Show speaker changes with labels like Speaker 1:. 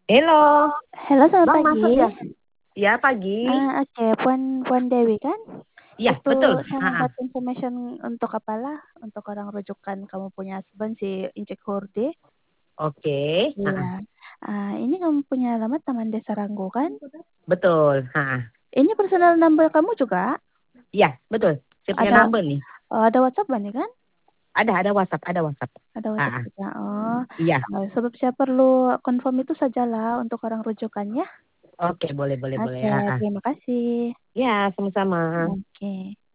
Speaker 1: Halo,
Speaker 2: Halo, selamat
Speaker 1: Bang
Speaker 2: pagi.
Speaker 1: masuk ya? Ya pagi.
Speaker 2: Oke, Puan Dewi kan?
Speaker 1: Iya
Speaker 2: Itu
Speaker 1: betul.
Speaker 2: saya mau
Speaker 1: Ha-ha.
Speaker 2: dapat information untuk apalah, untuk orang rujukan kamu punya husband si Incek Horde.
Speaker 1: Oke.
Speaker 2: Iya.
Speaker 1: Ha-ha.
Speaker 2: Ini kamu punya alamat Taman Desa Ranggo kan?
Speaker 1: Betul. Ha-ha.
Speaker 2: Ini personal number kamu juga?
Speaker 1: Iya betul. Saya punya
Speaker 2: Ada
Speaker 1: number nih.
Speaker 2: ada WhatsApp nih kan?
Speaker 1: Ada WhatsApp, ada WhatsApp.
Speaker 2: Ada WhatsApp
Speaker 1: Ha-ha.
Speaker 2: juga. Oh,
Speaker 1: Iya.
Speaker 2: sebab saya perlu confirm itu sajalah untuk orang rujukannya.
Speaker 1: Oke, boleh boleh boleh.
Speaker 2: Oke,
Speaker 1: Ha-ha.
Speaker 2: terima kasih.
Speaker 1: Ya, sama-sama.
Speaker 2: Oke.